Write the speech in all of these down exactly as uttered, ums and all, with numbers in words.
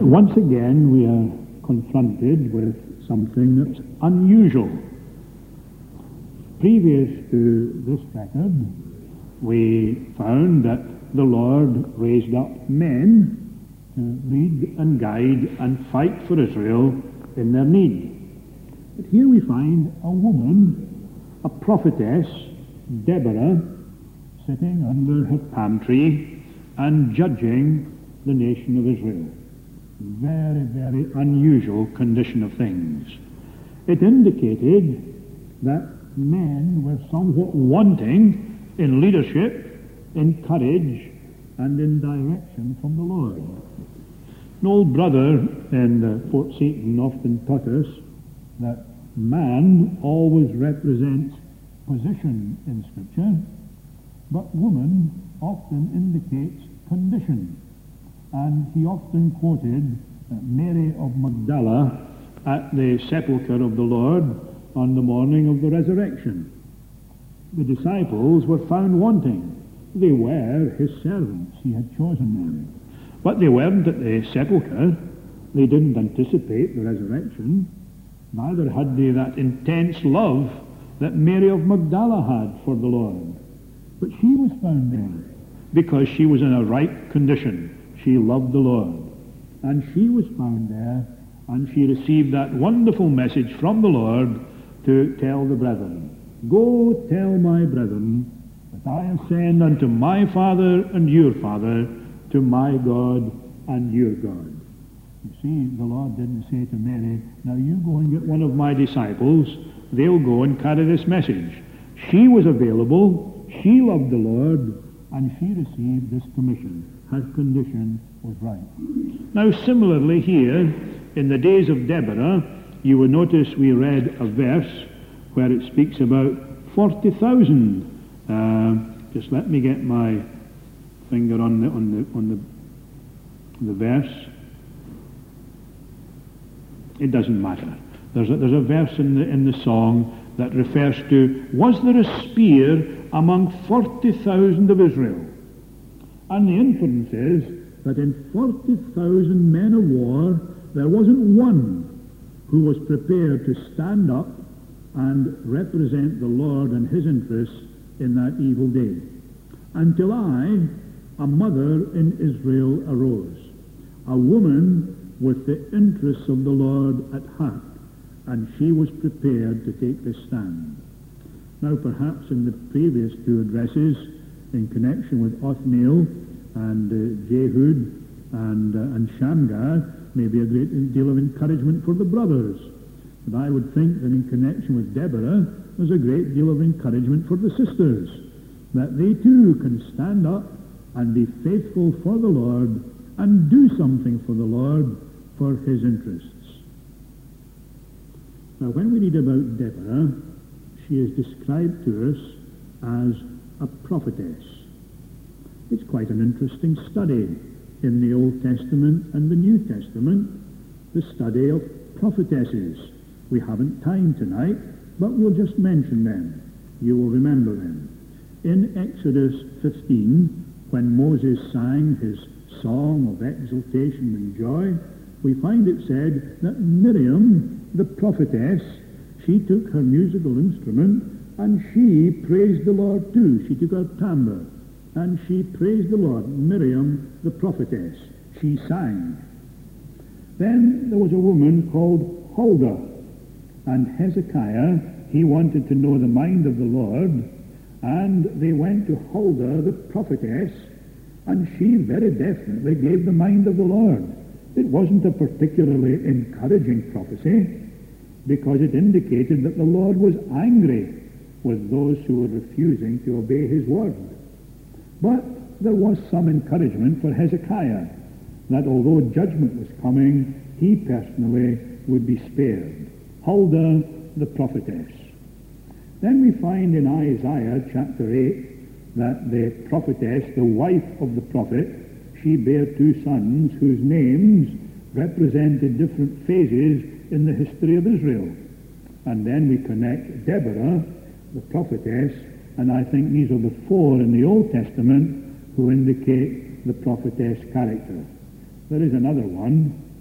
once again we are confronted with something that's unusual. Previous to this record, we found that the Lord raised up men to lead and guide and fight for Israel in their need. But here we find a woman, a prophetess, Deborah, sitting under her palm tree and judging the nation of Israel. Very, very unusual condition of things. It indicated that men were somewhat wanting in leadership, in courage, and in direction from the Lord. An old brother in uh, Fort Seaton often taught us that man always represents position in Scripture, but woman often indicates condition. And he often quoted uh, Mary of Magdala at the sepulchre of the Lord on the morning of the resurrection. The disciples were found wanting. They were his servants. He had chosen them. But they weren't at the sepulchre. They didn't anticipate the resurrection. Neither had they that intense love that Mary of Magdala had for the Lord. But she was found there because she was in a right condition. She loved the Lord. And she was found there, and she received that wonderful message from the Lord to tell the brethren, "Go tell my brethren that I ascend unto my Father and your Father, to my God and your God." You see, the Lord didn't say to Mary, "Now you go and get one of my disciples. They'll go and carry this message." She was available. She loved the Lord, and she received this commission. Her condition was right. Now, similarly here, in the days of Deborah, you will notice we read a verse where it speaks about forty thousand. Uh, just let me get my finger on the on the on the the verse. It doesn't matter. There's a, there's a verse in the in the song that refers to, was there a spear among forty thousand of Israel? And the inference is that in forty thousand men of war, there wasn't one who was prepared to stand up and represent the Lord and his interests in that evil day. Until I, a mother in Israel, arose, a woman with the interests of the Lord at heart, and she was prepared to take this stand. Now, perhaps in the previous two addresses, in connection with Othniel and uh, Jehud and, uh, and Shamgar, may be a great deal of encouragement for the brothers. But I would think that in connection with Deborah, there's a great deal of encouragement for the sisters, that they too can stand up and be faithful for the Lord and do something for the Lord for his interests. Now, when we read about Deborah, she is described to us as a prophetess. It's quite an interesting study in the Old Testament and the New Testament, the study of prophetesses. We haven't time tonight, but we'll just mention them. You will remember them. In Exodus fifteen, when Moses sang his song of exultation and joy, we find it said that Miriam, the prophetess, she took her musical instrument and she praised the Lord too. She took her tambour and she praised the Lord. Miriam, the prophetess, she sang. Then there was a woman called Huldah, and Hezekiah, he wanted to know the mind of the Lord, and they went to Huldah, the prophetess, and she very definitely gave the mind of the Lord. It wasn't a particularly encouraging prophecy, because it indicated that the Lord was angry with those who were refusing to obey his word. But there was some encouragement for Hezekiah, that although judgment was coming, he personally would be spared. Huldah, the prophetess. Then we find in Isaiah chapter eight that the prophetess, the wife of the prophet, she bare two sons whose names represented different phases in the history of Israel. And then we connect Deborah, the prophetess, and I think these are the four in the Old Testament who indicate the prophetess character. There is another one,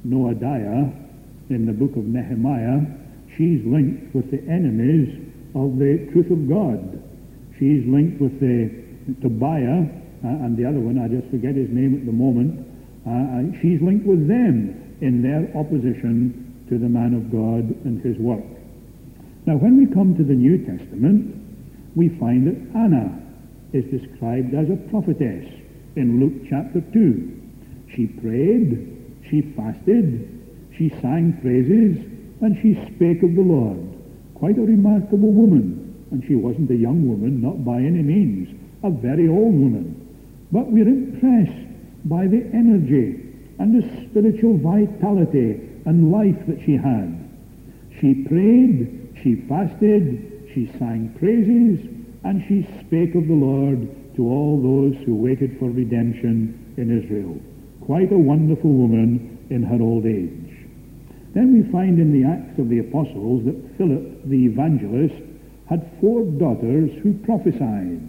Noadiah in the book of Nehemiah, she's linked with the enemies of the truth of God. She's linked with the Tobiah, uh, and the other one, I just forget his name at the moment, uh, and she's linked with them in their opposition to the man of God and his work. Now, when we come to the New Testament, we find that Anna is described as a prophetess in Luke chapter two. She prayed, she fasted, she sang praises, and she spake of the Lord. Quite a remarkable woman, and she wasn't a young woman, not by any means, a very old woman. But we're impressed by the energy and the spiritual vitality and life that she had. She prayed, she fasted, she sang praises, and she spake of the Lord to all those who waited for redemption in Israel. Quite a wonderful woman in her old age. Then we find in the Acts of the Apostles that Philip the evangelist had four daughters who prophesied.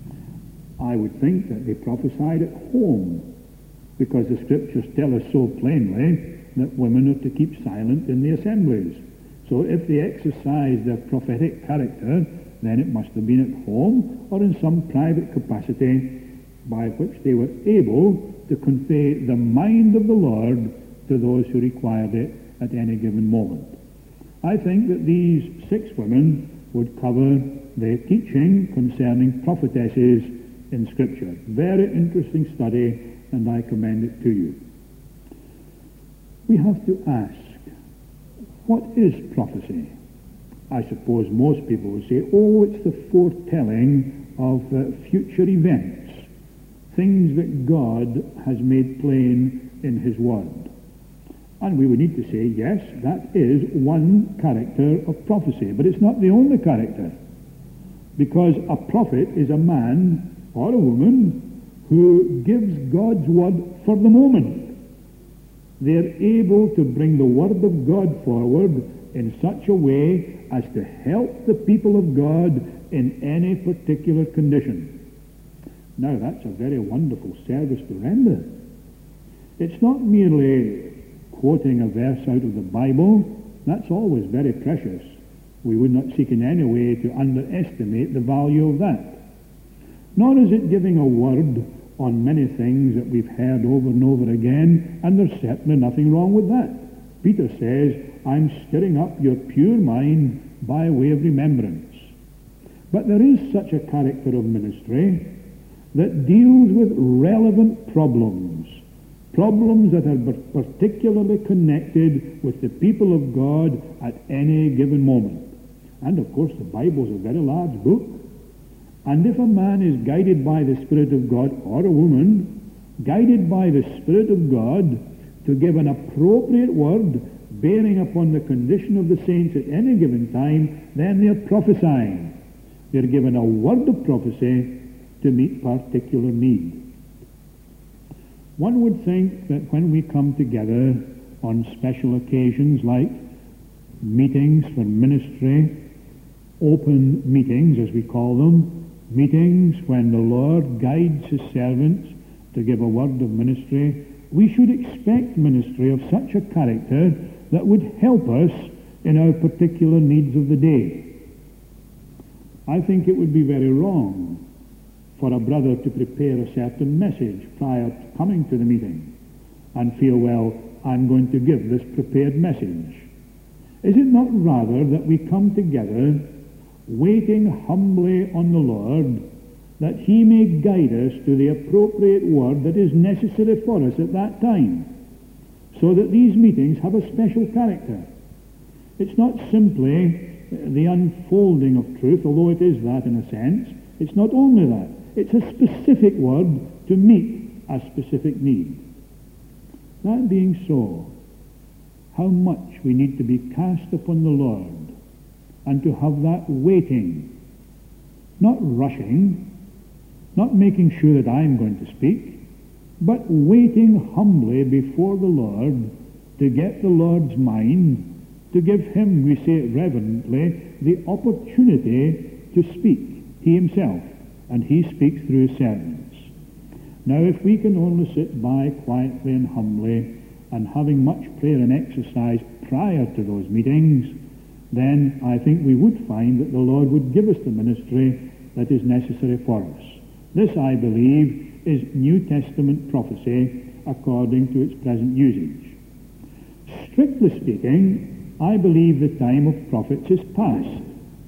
I would think that they prophesied at home, because the scriptures tell us so plainly that women are to keep silent in the assemblies. So if they exercised their prophetic character, then it must have been at home or in some private capacity by which they were able to convey the mind of the Lord to those who required it at any given moment. I think that these six women would cover the teaching concerning prophetesses in Scripture. Very interesting study, and I commend it to you. We have to ask, what is prophecy? I suppose most people would say, oh, it's the foretelling of uh, future events, things that God has made plain in his Word. And we would need to say, yes, that is one character of prophecy, but it's not the only character, because a prophet is a man or a woman who gives God's Word for the moment. They're able to bring the Word of God forward in such a way as to help the people of God in any particular condition. Now, that's a very wonderful service to render. It's not merely quoting a verse out of the Bible. That's always very precious. We would not seek in any way to underestimate the value of that. Nor is it giving a word on many things that we've heard over and over again, and there's certainly nothing wrong with that. Peter says, I'm stirring up your pure mind by way of remembrance. But there is such a character of ministry that deals with relevant problems, problems that are particularly connected with the people of God at any given moment. And of course, the Bible is a very large book. And if a man is guided by the Spirit of God, or a woman, guided by the Spirit of God to give an appropriate word bearing upon the condition of the saints at any given time, then they're prophesying. They're given a word of prophecy to meet particular need. One would think that when we come together on special occasions like meetings for ministry, open meetings as we call them, meetings when the Lord guides his servants to give a word of ministry, we should expect ministry of such a character that would help us in our particular needs of the day. I think it would be very wrong for a brother to prepare a certain message prior to coming to the meeting and feel, well, I'm going to give this prepared message. Is it not rather that we come together waiting humbly on the Lord that he may guide us to the appropriate word that is necessary for us at that time, so that these meetings have a special character? It's not simply the unfolding of truth, although it is that in a sense. It's not only that. It's a specific word to meet a specific need. That being so, how much we need to be cast upon the Lord and to have that waiting, not rushing, not making sure that I'm going to speak, but waiting humbly before the Lord to get the Lord's mind, to give him, we say it reverently, the opportunity to speak, he himself, and he speaks through his servants. Now, if we can only sit by quietly and humbly, and having much prayer and exercise prior to those meetings, then I think we would find that the Lord would give us the ministry that is necessary for us. This, I believe, is New Testament prophecy according to its present usage. Strictly speaking, I believe the time of prophets is past.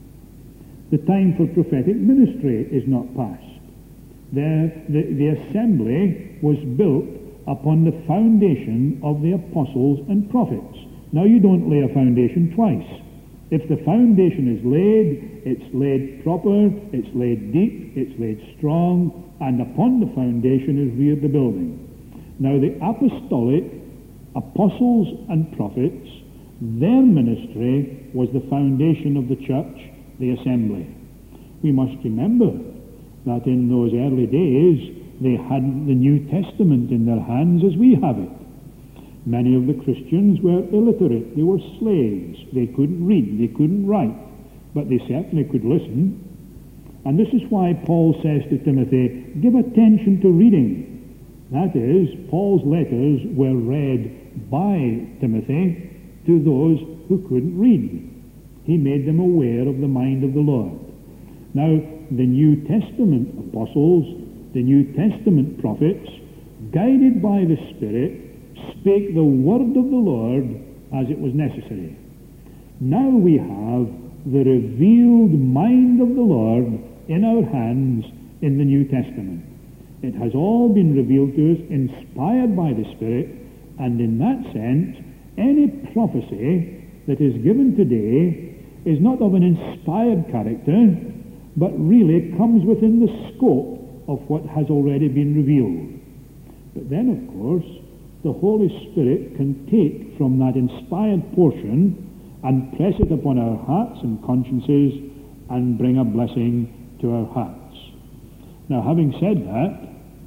The time for prophetic ministry is not past. The, the, the assembly was built upon the foundation of the apostles and prophets. Now, you don't lay a foundation twice. If the foundation is laid, it's laid proper, it's laid deep, it's laid strong, and upon the foundation is reared the building. Now, the apostolic apostles and prophets, their ministry was the foundation of the church, the assembly. We must remember that in those early days, they hadn't the New Testament in their hands as we have it. Many of the Christians were illiterate. They were slaves. They couldn't read. They couldn't write. But they certainly could listen. And this is why Paul says to Timothy, give attention to reading. That is, Paul's letters were read by Timothy to those who couldn't read. He made them aware of the mind of the Lord. Now, the New Testament apostles, the New Testament prophets, guided by the Spirit, spake the word of the Lord as it was necessary. Now we have the revealed mind of the Lord in our hands in the New Testament. It has all been revealed to us, inspired by the Spirit, and in that sense, any prophecy that is given today is not of an inspired character, but really comes within the scope of what has already been revealed. But then, of course, the Holy Spirit can take from that inspired portion and press it upon our hearts and consciences and bring a blessing to our hearts. Now, having said that,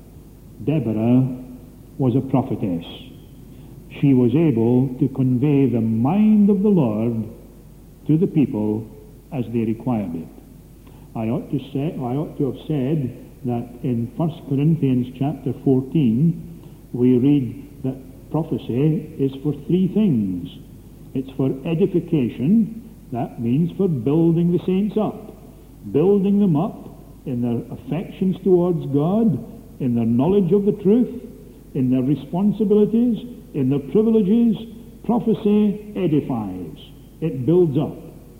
Deborah was a prophetess. She was able to convey the mind of the Lord to the people as they required it. I ought to say, I ought to have said that in First Corinthians chapter fourteen, we read that prophecy is for three things. It's for edification, that means for building the saints up, building them up in their affections towards God, in their knowledge of the truth, in their responsibilities, in their privileges. Prophecy edifies, it builds up.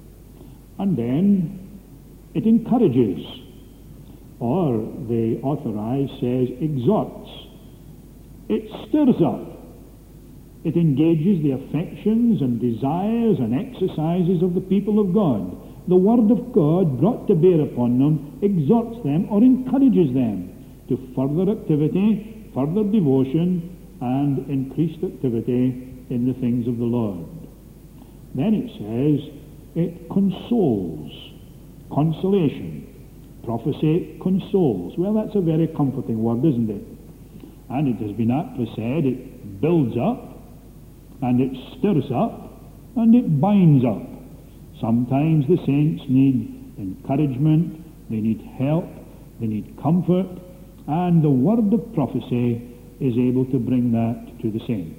And then it encourages, or the authorized says exhorts. It stirs up. It engages the affections and desires and exercises of the people of God. The Word of God brought to bear upon them exhorts them or encourages them to further activity, further devotion, and increased activity in the things of the Lord. Then it says it consoles. Consolation. Prophecy consoles. Well, that's a very comforting word, isn't it? And it has been aptly said, it builds up, and it stirs up, and it binds up. Sometimes the saints need encouragement, they need help, they need comfort, and the word of prophecy is able to bring that to the saints.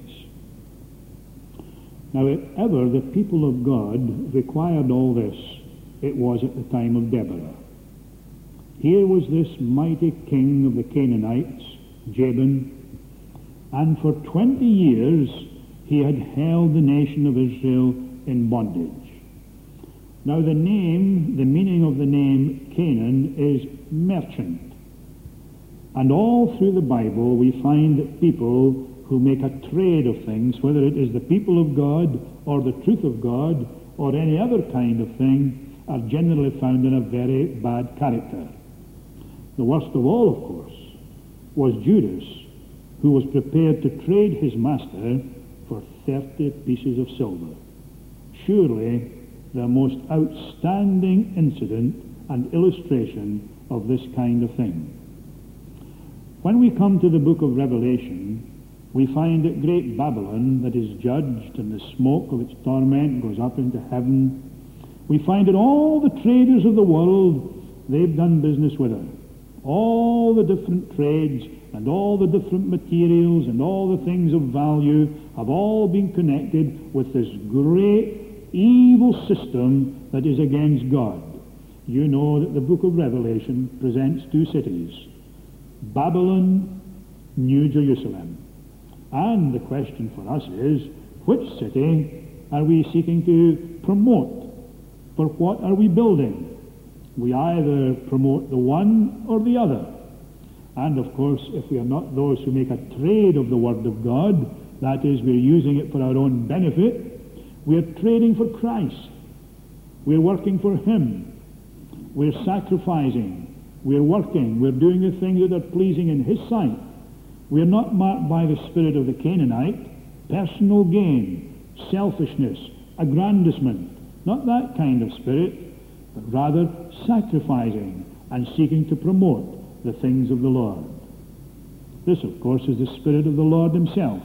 Now, if ever the people of God required all this, it was at the time of Deborah. Here was this mighty king of the Canaanites, Jabin, and for twenty years he had held the nation of Israel in bondage. Now the name, the meaning of the name Canaan is merchant. And all through the Bible we find that people who make a trade of things, whether it is the people of God or the truth of God or any other kind of thing, are generally found in a very bad character. The worst of all, of course, was Judas, who was prepared to trade his master for thirty pieces of silver. Surely the most outstanding incident and illustration of this kind of thing. When we come to the book of Revelation, we find that great Babylon that is judged, and the smoke of its torment goes up into heaven. We find that all the traders of the world, they've done business with her. All the different trades and all the different materials and all the things of value have all been connected with this great evil system that is against God. You know that the book of Revelation presents two cities, Babylon, New Jerusalem. And the question for us is, which city are we seeking to promote? For what are we building? We either promote the one or the other. And of course, if we are not those who make a trade of the Word of God, that is, we're using it for our own benefit, we're trading for Christ. We're working for Him. We're sacrificing. We're working. We're doing the things that are pleasing in His sight. We're not marked by the spirit of the Canaanite, personal gain, selfishness, aggrandizement, not that kind of spirit, but rather sacrificing and seeking to promote the things of the Lord. This, of course, is the Spirit of the Lord Himself.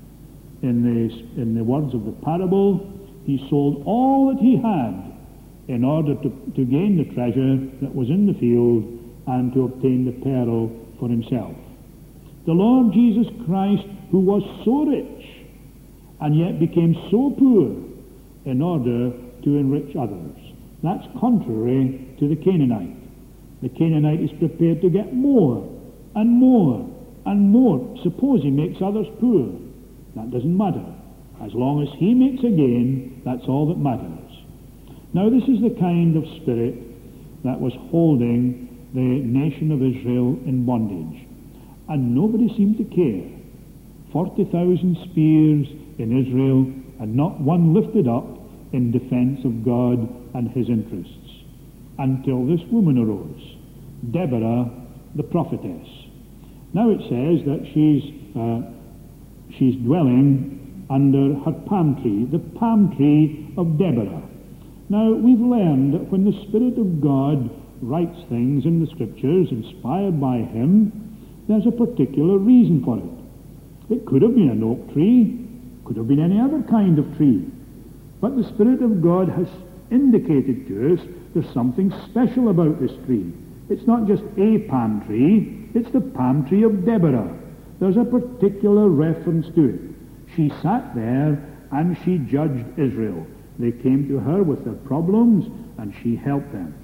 In the, in the words of the parable, He sold all that He had in order to, to gain the treasure that was in the field and to obtain the pearl for Himself. The Lord Jesus Christ, who was so rich and yet became so poor in order to enrich others. That's contrary to the Canaanite. The Canaanite is prepared to get more and more and more. Suppose he makes others poor. That doesn't matter. As long as he makes a gain, that's all that matters. Now this is the kind of spirit that was holding the nation of Israel in bondage. And nobody seemed to care. Forty thousand spears in Israel, and not one lifted up in defense of God and His interests. Until this woman arose, Deborah, the prophetess. Now it says that she's, uh, she's dwelling under her palm tree, the palm tree of Deborah. Now we've learned that when the Spirit of God writes things in the Scriptures, inspired by Him, there's a particular reason for it. It could have been an oak tree, could have been any other kind of tree. But the Spirit of God has indicated to us there's something special about this tree. It's not just a palm tree, it's the palm tree of Deborah. There's a particular reference to it. She sat there and she judged Israel. They came to her with their problems and she helped them.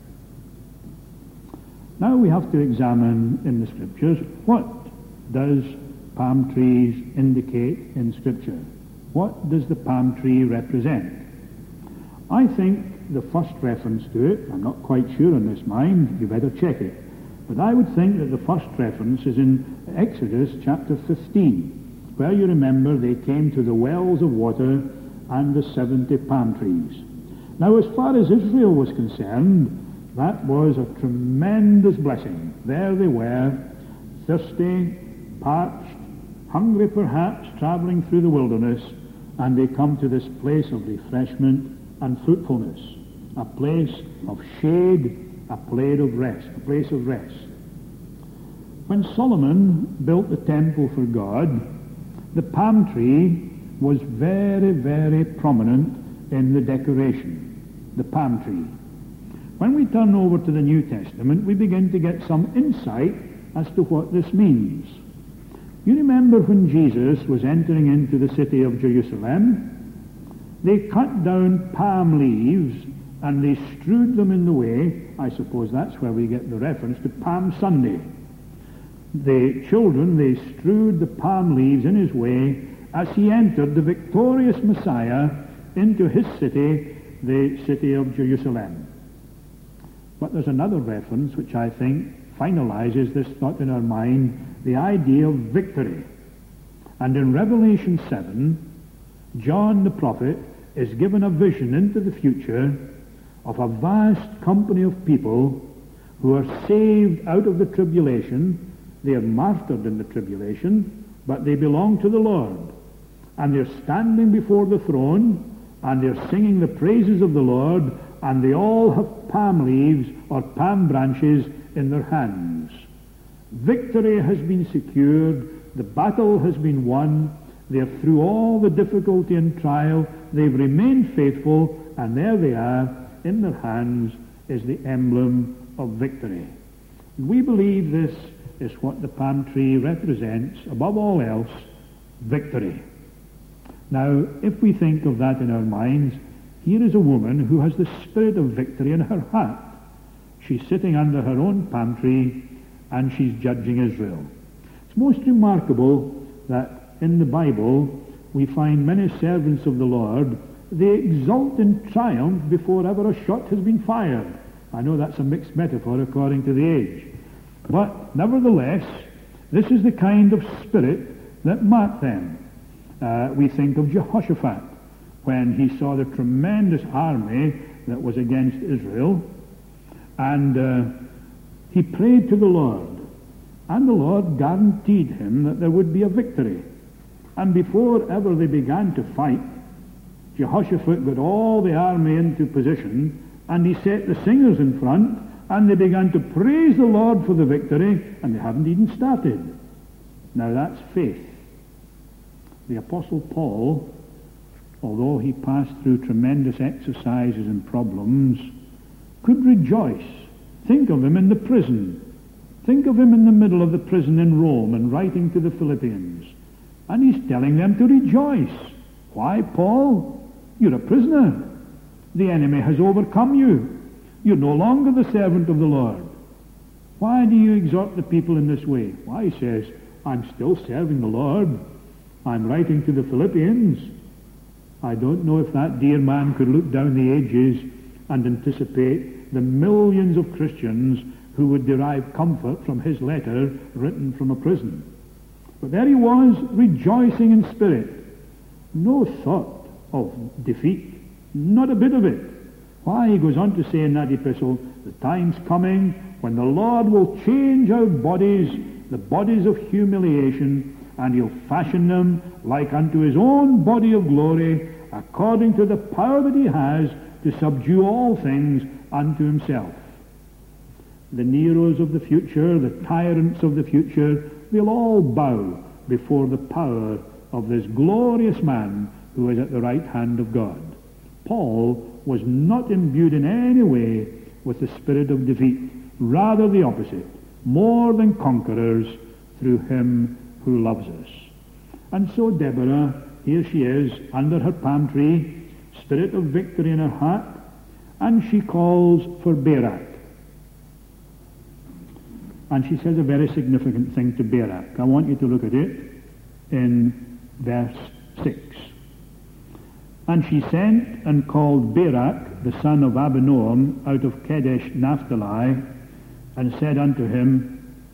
Now we have to examine in the Scriptures, what does palm trees indicate in Scripture? What does the palm tree represent? I think the first reference to it, I'm not quite sure on this mind, you better check it, but I would think that the first reference is in Exodus chapter fifteen, where you remember they came to the wells of water and the seventy palm trees. Now as far as Israel was concerned, that was a tremendous blessing. There they were, thirsty, parched, hungry perhaps, traveling through the wilderness, and they come to this place of refreshment and fruitfulness, a place of shade, a place of rest, a place of rest. When Solomon built the temple for God, the palm tree was very, very prominent in the decoration, the palm tree. When we turn over to the New Testament, we begin to get some insight as to what this means. You remember when Jesus was entering into the city of Jerusalem, they cut down palm leaves and they strewed them in the way. I suppose that's where we get the reference to Palm Sunday. The children, they strewed the palm leaves in his way as he entered, the victorious Messiah, into his city, the city of Jerusalem. But there's another reference which I think finalizes this thought in our mind, the idea of victory. And in Revelation seven, John the prophet is given a vision into the future of a vast company of people who are saved out of the tribulation. They are martyred in the tribulation, but they belong to the Lord. And they're standing before the throne, and they're singing the praises of the Lord, and they all have palm leaves or palm branches in their hands. Victory has been secured, the battle has been won, they're through all the difficulty and trial, they've remained faithful, and there they are, in their hands is the emblem of victory. We believe this is what the palm tree represents, above all else, victory. Now, if we think of that in our minds, here is a woman who has the spirit of victory in her heart. She's sitting under her own palm tree, and she's judging Israel. It's most remarkable that in the Bible we find many servants of the Lord, they exult in triumph before ever a shot has been fired. I know that's a mixed metaphor according to the age. But nevertheless, this is the kind of spirit that marked them. Uh, we think of Jehoshaphat when he saw the tremendous army that was against Israel, and uh, he prayed to the Lord, and the Lord guaranteed him that there would be a victory. And before ever they began to fight, Jehoshaphat got all the army into position, and he set the singers in front, and they began to praise the Lord for the victory, and they hadn't even started. Now that's faith. The Apostle Paul, although he passed through tremendous exercises and problems, could rejoice. Think of him in the prison. Think of him in the middle of the prison in Rome and writing to the Philippians. And he's telling them to rejoice. Why, Paul? You're a prisoner. The enemy has overcome you. You're no longer the servant of the Lord. Why do you exhort the people in this way? Why, he says, I'm still serving the Lord. I'm writing to the Philippians. I don't know if that dear man could look down the ages and anticipate the millions of Christians who would derive comfort from his letter written from a prison. But there he was, rejoicing in spirit. No thought of defeat. Not a bit of it. Why, he goes on to say in that epistle, the time's coming when the Lord will change our bodies, the bodies of humiliation, and he'll fashion them like unto his own body of glory, according to the power that he has to subdue all things unto himself. The Neros of the future, the tyrants of the future, they'll all bow before the power of this glorious man who is at the right hand of God. Paul was not imbued in any way with the spirit of defeat. Rather the opposite. More than conquerors through him who loves us. And so Deborah, here she is, under her palm tree, spirit of victory in her heart, and she calls for Barak. And she says a very significant thing to Barak. I want you to look at it in verse six. And she sent and called Barak, the son of Abinoam, out of Kadesh Naphtali, and said unto him,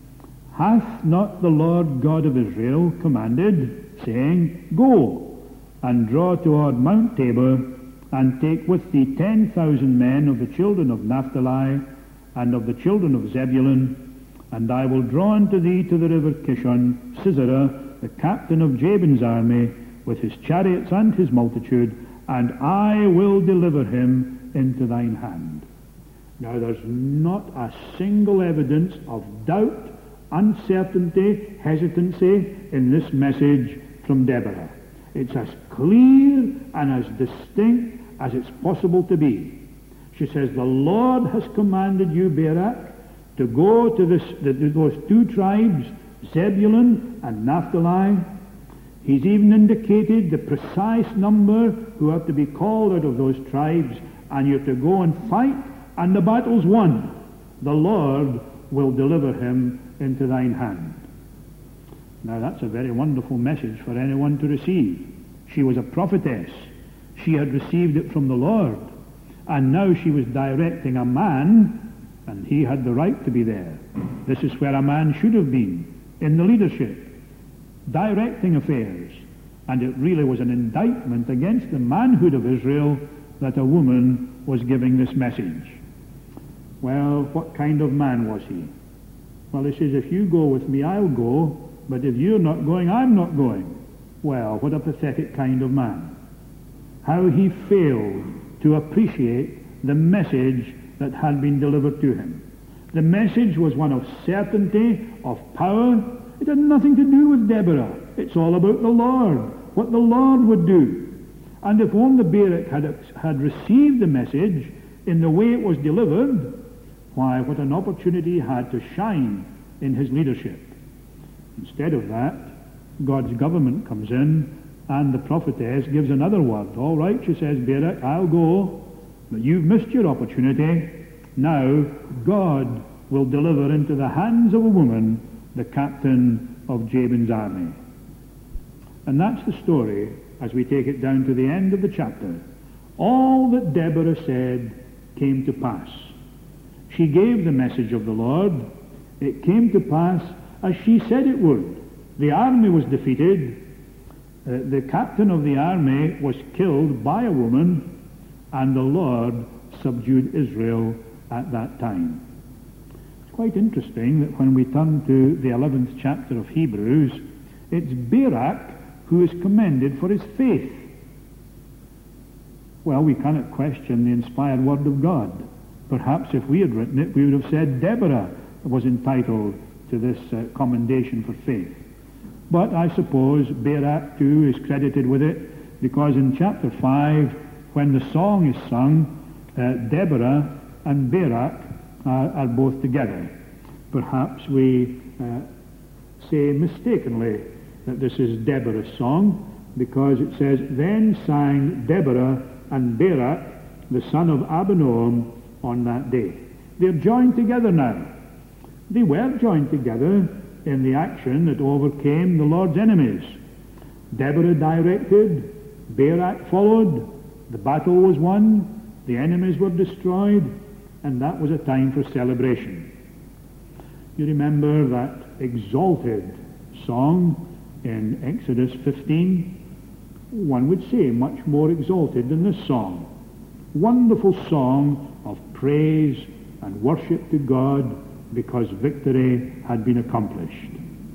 Hath not the Lord God of Israel commanded, saying, Go, and draw toward Mount Tabor, and take with thee ten thousand men of the children of Naphtali, and of the children of Zebulun, and I will draw unto thee to the river Kishon Sisera, the captain of Jabin's army, with his chariots and his multitude, and I will deliver him into thine hand. Now there's not a single evidence of doubt, uncertainty, hesitancy in this message from Deborah. It's as clear and as distinct as it's possible to be. She says, the Lord has commanded you, Barak, to go to this, the, those two tribes, Zebulun and Naphtali. He's even indicated the precise number who have to be called out of those tribes, and you're to go and fight, and the battle's won. The Lord will deliver him into thine hand. Now that's a very wonderful message for anyone to receive. She was a prophetess. She had received it from the Lord, and now she was directing a man, and he had the right to be there. This is where a man should have been, in the leadership, directing affairs. And it really was an indictment against the manhood of Israel that a woman was giving this message. Well, what kind of man was he? Well, he says, if you go with me, I'll go, but if you're not going, I'm not going. Well, what a pathetic kind of man. How he failed to appreciate the message that had been delivered to him. The message was one of certainty, of power. It had nothing to do with Deborah. It's all about the Lord, what the Lord would do. And if only Barak had, had received the message in the way it was delivered, why, what an opportunity he had to shine in his leadership. Instead of that, God's government comes in, and the prophetess gives another word. All right, she says, Barak, I'll go, but you've missed your opportunity. Now God will deliver into the hands of a woman the captain of Jabin's army. And that's the story as we take it down to the end of the chapter. All that Deborah said came to pass. She gave the message of the Lord. It came to pass as she said it would. The army was defeated. Uh, the captain of the army was killed by a woman, and the Lord subdued Israel at that time. It's quite interesting that when we turn to the eleventh chapter of Hebrews, it's Barak who is commended for his faith. Well, we cannot question the inspired word of God. Perhaps if we had written it, we would have said Deborah was entitled to this uh, commendation for faith. But I suppose Barak too is credited with it, because in chapter five, when the song is sung, uh, Deborah and Barak are, are both together. Perhaps we uh, say mistakenly that this is Deborah's song, because it says, Then sang Deborah and Barak, the son of Abinoam, on that day. They're joined together now. They were joined together in the action that overcame the Lord's enemies. Deborah directed, Barak followed, the battle was won, the enemies were destroyed, and that was a time for celebration. You remember that exalted song in Exodus fifteen? One would say much more exalted than this song. Wonderful song of praise and worship to God because victory had been accomplished.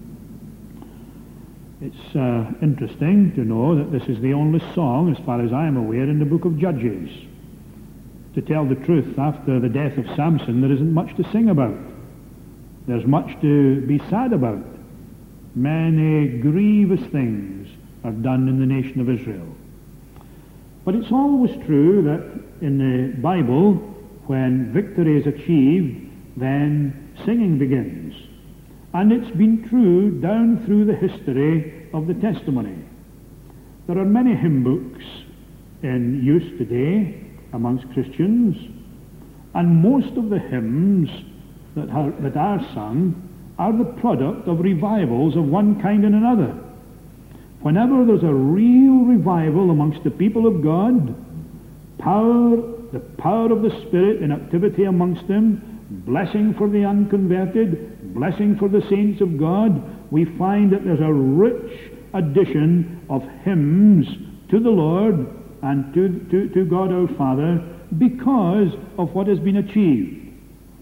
It's uh, interesting to know that this is the only song, as far as I am aware, in the book of Judges. To tell the truth, after the death of Samson, there isn't much to sing about. There's much to be sad about. Many grievous things are done in the nation of Israel. But it's always true that in the Bible, when victory is achieved, then singing begins. And it's been true down through the history of the testimony. There are many hymn books in use today amongst Christians, and most of the hymns that are, that are sung are the product of revivals of one kind and another. Whenever there's a real revival amongst the people of God, power, the power of the Spirit in activity amongst them, blessing for the unconverted, blessing for the saints of God, we find that there's a rich addition of hymns to the Lord and to, to, to God our Father because of what has been achieved.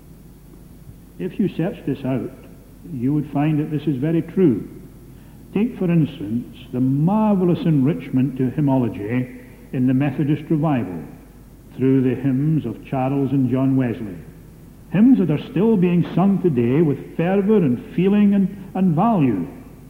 If you search this out, you would find that this is very true. Take, for instance, the marvelous enrichment to hymnology in the Methodist revival through the hymns of Charles and John Wesley. Hymns that are still being sung today with fervor and feeling and, and value.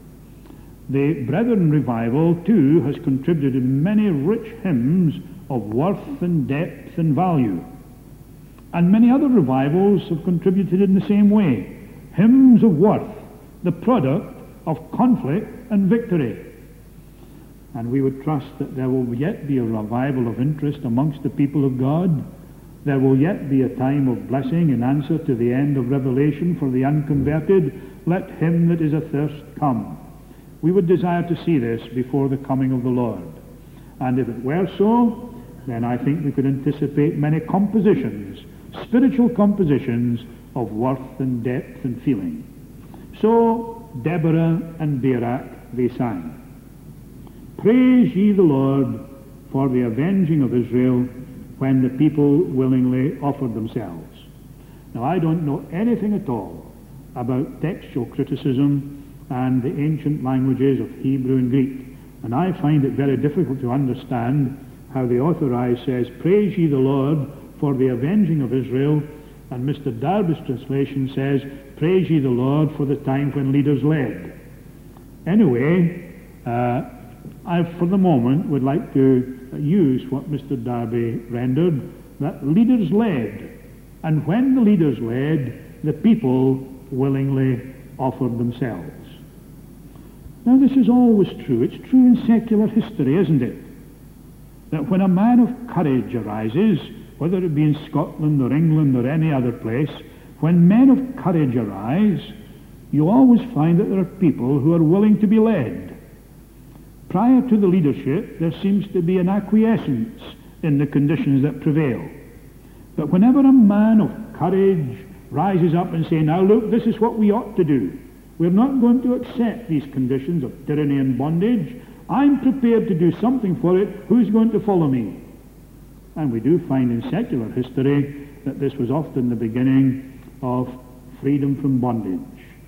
The Brethren revival, too, has contributed many rich hymns of worth and depth and value. And many other revivals have contributed in the same way. Hymns of worth, the product of conflict and victory. And we would trust that there will yet be a revival of interest amongst the people of God. There will yet be a time of blessing in answer to the end of Revelation for the unconverted. Let him that is athirst come. We would desire to see this before the coming of the Lord. And if it were so, then I think we could anticipate many compositions, spiritual compositions of worth and depth and feeling. So Deborah and Barak, they sang, Praise ye the Lord for the avenging of Israel, when the people willingly offered themselves. Now, I don't know anything at all about textual criticism and the ancient languages of Hebrew and Greek, and I find it very difficult to understand how the authorized says, Praise ye the Lord for the avenging of Israel, and Mister Darby's translation says, Praise ye the Lord for the time when leaders led. Anyway, uh, I, for the moment, would like to use what Mister Darby rendered, that leaders led. And when the leaders led, the people willingly offered themselves. Now this is always true. It's true in secular history, isn't it? That when a man of courage arises, whether it be in Scotland or England or any other place, when men of courage arise, you always find that there are people who are willing to be led. Prior to the leadership, there seems to be an acquiescence in the conditions that prevail. But whenever a man of courage rises up and says, now look, this is what we ought to do. We're not going to accept these conditions of tyranny and bondage. I'm prepared to do something for it. Who's going to follow me? And we do find in secular history that this was often the beginning of freedom from bondage.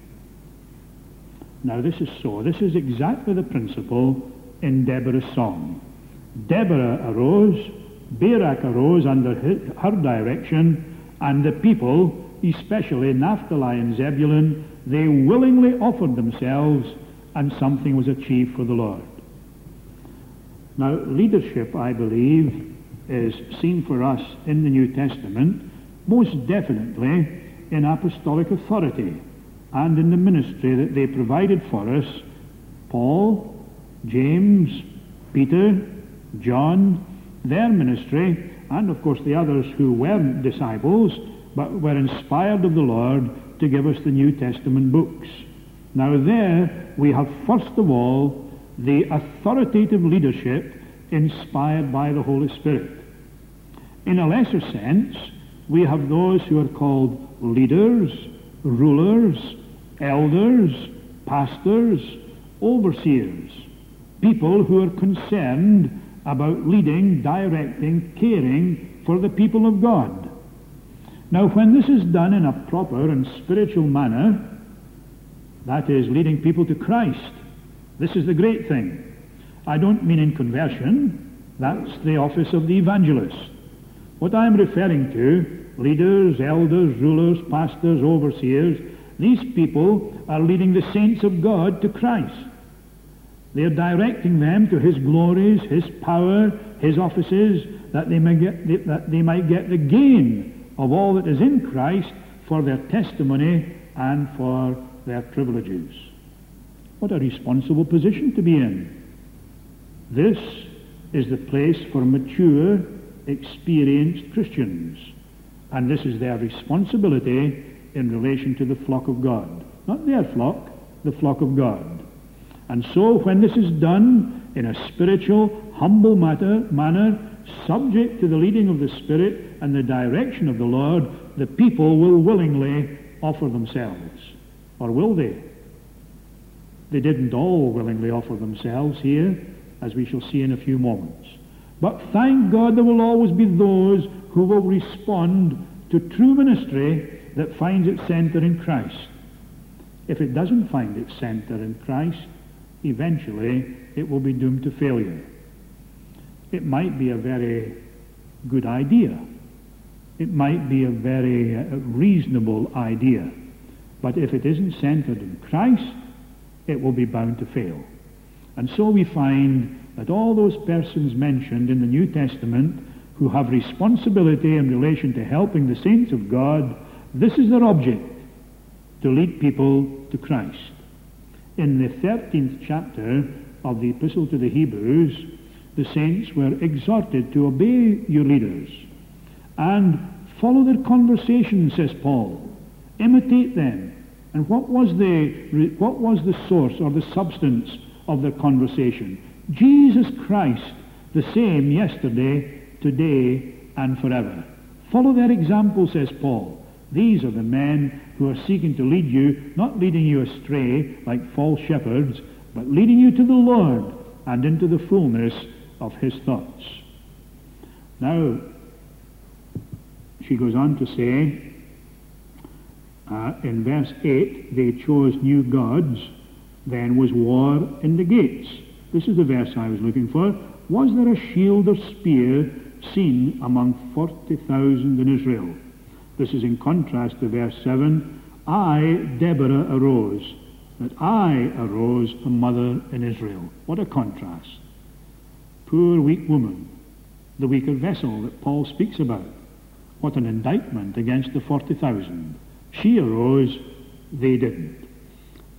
Now this is so. This is exactly the principle in Deborah's song. Deborah arose, Barak arose under her direction, and the people, especially Naphtali and Zebulun, they willingly offered themselves, and something was achieved for the Lord. Now, leadership, I believe, is seen for us in the New Testament most definitely in apostolic authority and in the ministry that they provided for us. Paul, James, Peter, John, their ministry, and of course the others who weren't disciples but were inspired of the Lord to give us the New Testament books. Now there we have first of all the authoritative leadership inspired by the Holy Spirit. In a lesser sense, we have those who are called leaders, rulers, elders, pastors, overseers, people who are concerned about leading, directing, caring for the people of God. Now, when this is done in a proper and spiritual manner, that is, leading people to Christ, this is the great thing. I don't mean in conversion. That's the office of the evangelist. What I'm referring to, leaders, elders, rulers, pastors, overseers, these people are leading the saints of God to Christ. They are directing them to His glories, His power, His offices, that they may get, that they might get the gain of all that is in Christ for their testimony and for their privileges. What a responsible position to be in. This is the place for mature, experienced Christians, and this is their responsibility in relation to the flock of God. Not their flock, the flock of God. And so when this is done in a spiritual, humble matter, manner, subject to the leading of the Spirit and the direction of the Lord, the people will willingly offer themselves. Or will they? They didn't all willingly offer themselves here, as we shall see in a few moments. But thank God there will always be those who will respond to true ministry that finds its center in Christ. If it doesn't find its center in Christ, eventually it will be doomed to failure. It might be a very good idea. It might be a very uh, reasonable idea. But if it isn't centered in Christ, it will be bound to fail. And so we find that all those persons mentioned in the New Testament who have responsibility in relation to helping the saints of God, this is their object, to lead people to Christ. In the thirteenth chapter of the Epistle to the Hebrews, the saints were exhorted to obey your leaders and follow their conversation, says Paul. Imitate them. And what was the what was the source or the substance of their conversation? Jesus Christ, the same yesterday, today, and forever. Follow their example, says Paul. These are the men who are seeking to lead you, not leading you astray like false shepherds, but leading you to the Lord and into the fullness of His thoughts. Now, she goes on to say, uh, in verse eight, they chose new gods, then was war in the gates. This is the verse I was looking for. Was there a shield or spear seen among forty thousand in Israel? This is in contrast to verse seven. I, Deborah, arose, that I arose a mother in Israel. What a contrast. Poor weak woman, the weaker vessel that Paul speaks about. What an indictment against the forty thousand. She arose, they didn't.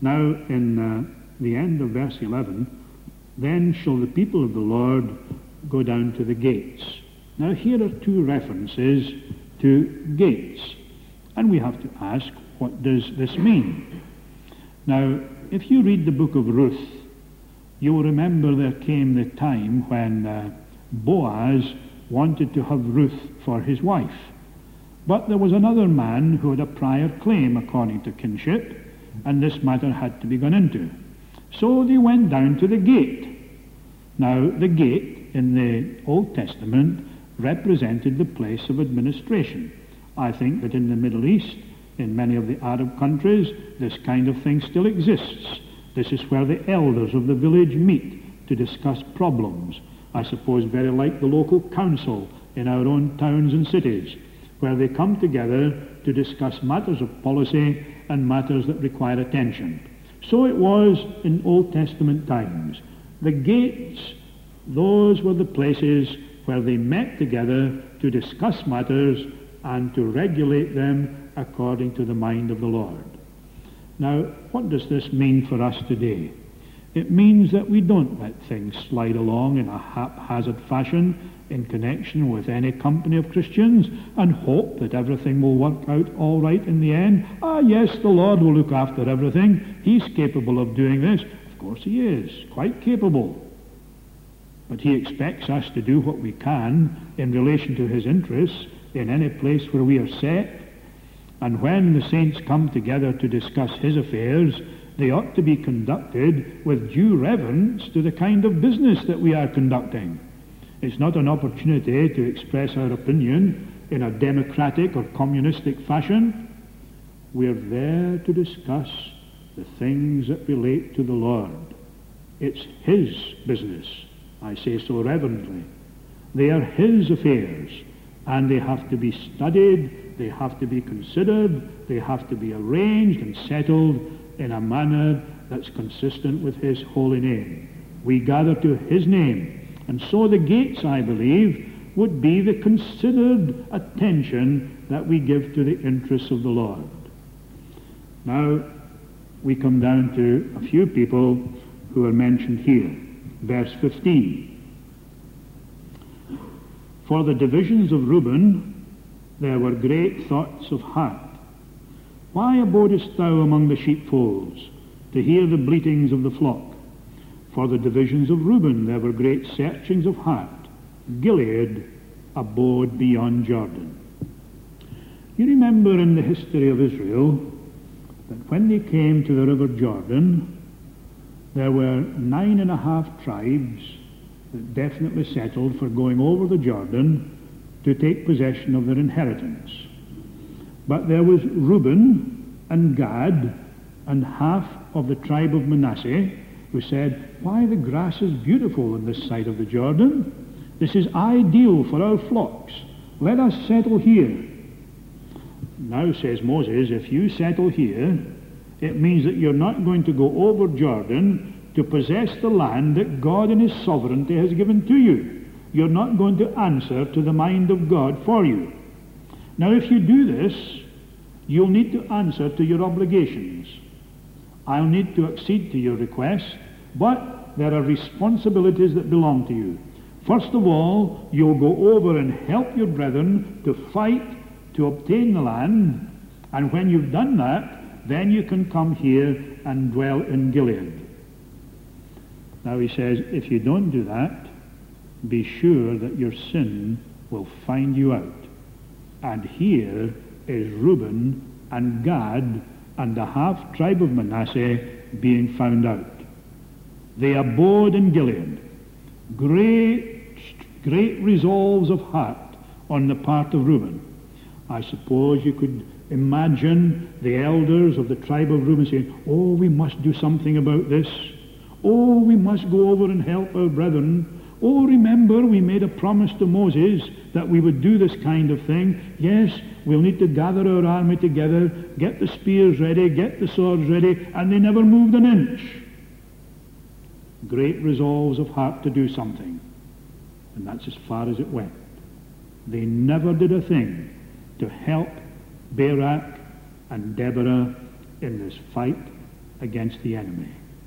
Now, in uh, the end of verse eleven, then shall the people of the Lord go down to the gates. Now, here are two references to gates, and we have to ask, what does this mean? Now, if you read the book of Ruth, you will remember there came the time when uh, Boaz wanted to have Ruth for his wife. But there was another man who had a prior claim according to kinship, and this matter had to be gone into. So they went down to the gate. Now, the gate in the Old Testament represented the place of administration. I think that in the Middle East, in many of the Arab countries, this kind of thing still exists. This is where the elders of the village meet to discuss problems. I suppose very like the local council in our own towns and cities, where they come together to discuss matters of policy and matters that require attention. So it was in Old Testament times. The gates, those were the places where they met together to discuss matters and to regulate them according to the mind of the Lord. Now, what does this mean for us today? It means that we don't let things slide along in a haphazard fashion in connection with any company of Christians and hope that everything will work out all right in the end. Ah, yes, the Lord will look after everything. He's capable of doing this. Of course he is, quite capable. But he expects us to do what we can in relation to his interests in any place where we are set. And when the saints come together to discuss his affairs, they ought to be conducted with due reverence to the kind of business that we are conducting. It's not an opportunity to express our opinion in a democratic or communistic fashion. We're there to discuss the things that relate to the Lord. It's his business. I say so reverently. They are his affairs, and they have to be studied, they have to be considered, they have to be arranged and settled in a manner that's consistent with his holy name. We gather to his name. And so the gates, I believe, would be the considered attention that we give to the interests of the Lord. Now, we come down to a few people who are mentioned here. Verse fifteen. For the divisions of Reuben there were great thoughts of heart. Why abodest thou among the sheepfolds, to hear the bleatings of the flock? For the divisions of Reuben there were great searchings of heart. Gilead abode beyond Jordan. You remember in the history of Israel that when they came to the river Jordan, there were nine and a half tribes that definitely settled for going over the Jordan to take possession of their inheritance. But there was Reuben and Gad and half of the tribe of Manasseh who said, why, the grass is beautiful on this side of the Jordan. This is ideal for our flocks. Let us settle here. Now, says Moses, if you settle here, it means that you're not going to go over Jordan to possess the land that God in his sovereignty has given to you. You're not going to answer to the mind of God for you. Now, if you do this, you'll need to answer to your obligations. I'll need to accede to your request, but there are responsibilities that belong to you. First of all, you'll go over and help your brethren to fight to obtain the land, and when you've done that, then you can come here and dwell in Gilead. Now he says, if you don't do that, be sure that your sin will find you out. And here is Reuben and Gad and the half tribe of Manasseh being found out. They abode in Gilead. Great, great resolves of heart on the part of Reuben. I suppose you could imagine the elders of the tribe of Reuben saying, oh, we must do something about this. Oh, we must go over and help our brethren. Oh, remember, we made a promise to Moses that we would do this kind of thing. Yes, we'll need to gather our army together, get the spears ready, get the swords ready, and they never moved an inch. Great resolves of heart to do something. And that's as far as it went. They never did a thing to help Barak and Deborah in this fight against the enemy.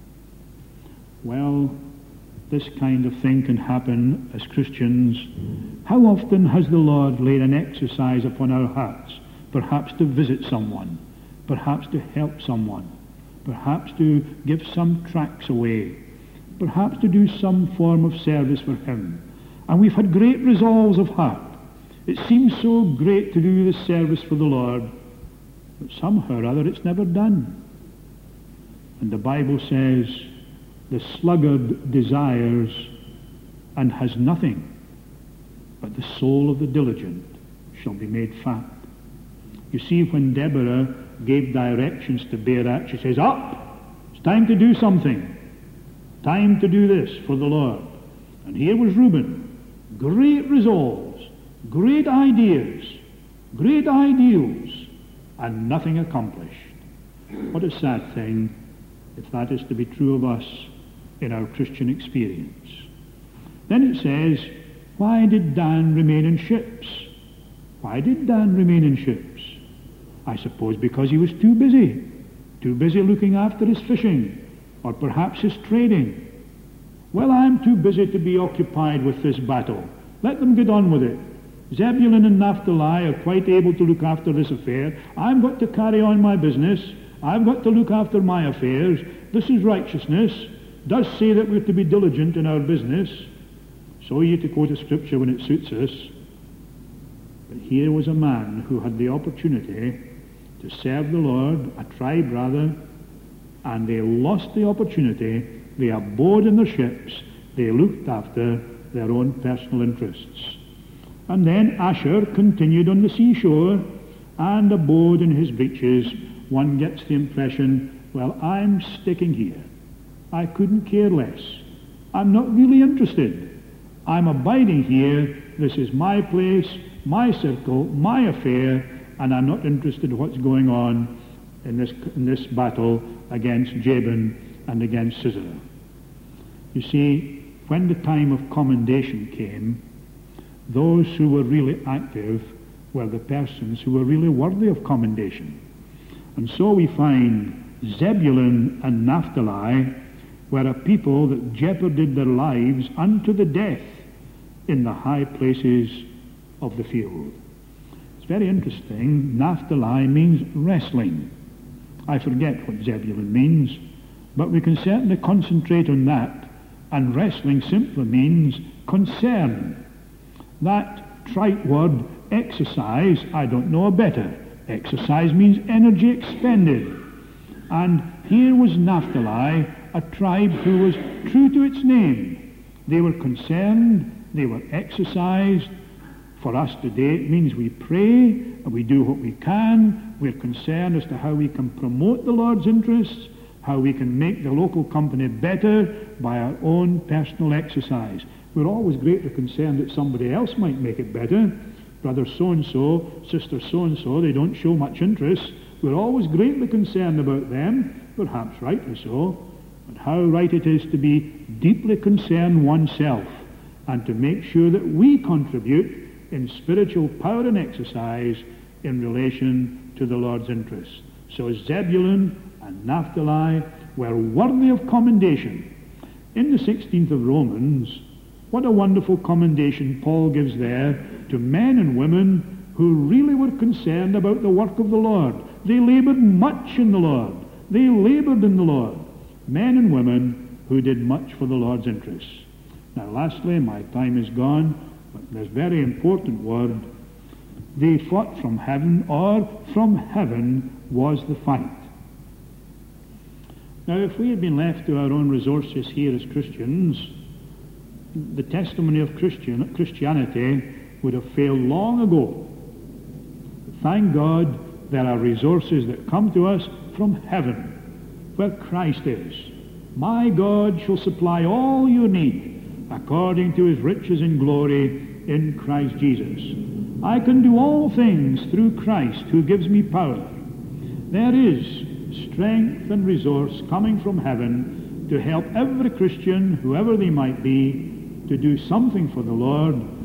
Well, this kind of thing can happen as Christians. How often has the Lord laid an exercise upon our hearts, perhaps to visit someone, perhaps to help someone, perhaps to give some tracts away, perhaps to do some form of service for him. And we've had great resolves of heart. It seems so great to do this service for the Lord, but somehow or other it's never done. And the Bible says, the sluggard desires and has nothing, but the soul of the diligent shall be made fat. You see, when Deborah gave directions to Barak, she says, up! It's time to do something. Time to do this for the Lord. And here was Reuben. Great resolves, great ideas, great ideals, and nothing accomplished. What a sad thing if that is to be true of us in our Christian experience. Then it says, why did Dan remain in ships? Why did Dan remain in ships? I suppose because he was too busy, too busy looking after his fishing, or perhaps his trading. Well, I'm too busy to be occupied with this battle. Let them get on with it. Zebulun and Naphtali are quite able to look after this affair. I've got to carry on my business. I've got to look after my affairs. This is righteousness. It does say that we're to be diligent in our business. So you to quote a scripture when it suits us. But here was a man who had the opportunity to serve the Lord, a tribe rather, and they lost the opportunity. They abode in their ships. They looked after their own personal interests. And then Asher continued on the seashore and abode in his breeches. One gets the impression, well, I'm sticking here. I couldn't care less. I'm not really interested. I'm abiding here. This is my place, my circle, my affair, and I'm not interested in what's going on in this, in this battle against Jabin and against Sisera. You see, when the time of commendation came, those who were really active were the persons who were really worthy of commendation. And so we find Zebulun and Naphtali were a people that jeoparded their lives unto the death in the high places of the field. It's very interesting. Naphtali means wrestling. I forget what Zebulun means, but we can certainly concentrate on that. And wrestling simply means concern. That trite word, exercise, I don't know a better. Exercise means energy expended. And here was Naphtali, a tribe who was true to its name. They were concerned, they were exercised. For us today, it means we pray, and we do what we can. We're concerned as to how we can promote the Lord's interests, how we can make the local company better by our own personal exercise. We're always greatly concerned that somebody else might make it better. Brother so-and-so, sister so-and-so, they don't show much interest. We're always greatly concerned about them, perhaps rightly so. But how right it is to be deeply concerned oneself and to make sure that we contribute in spiritual power and exercise in relation to the Lord's interests. So Zebulun and Naphtali were worthy of commendation. In the sixteenth of Romans, what a wonderful commendation Paul gives there to men and women who really were concerned about the work of the Lord. They labored much in the Lord. They labored in the Lord. Men and women who did much for the Lord's interests. Now lastly, my time is gone, but there's a very important word. They fought from heaven, or from heaven was the fight. Now, if we had been left to our own resources here as Christians, the testimony of Christian, Christianity would have failed long ago. But thank God there are resources that come to us from heaven, where Christ is. My God shall supply all your need according to his riches in glory in Christ Jesus. I can do all things through Christ who gives me power. There is strength and resource coming from heaven to help every Christian, whoever they might be, to do something for the Lord